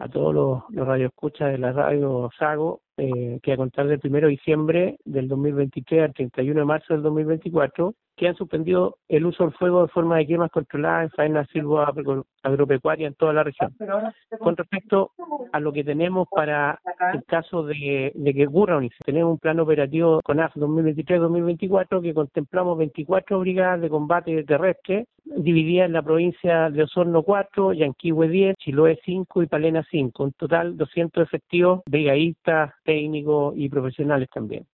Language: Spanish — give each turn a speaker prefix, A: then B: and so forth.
A: a todos los radioescuchas de la radio Sago que a contar del 1 de diciembre del 2023 al 31 de marzo del 2024, que han suspendido el uso del fuego de forma de quemas controladas en faenas silvoagropecuarias en toda la región. Con respecto a lo que tenemos para el caso de que ocurra un incendio, tenemos un plan operativo CONAF 2023-2024 que contemplamos 24 brigadas de combate terrestre divididas en la provincia de Osorno 4, Yanquihue 10, Chiloé 5 y Palena 5, un total 200 efectivos brigadistas, técnicos y profesionales también.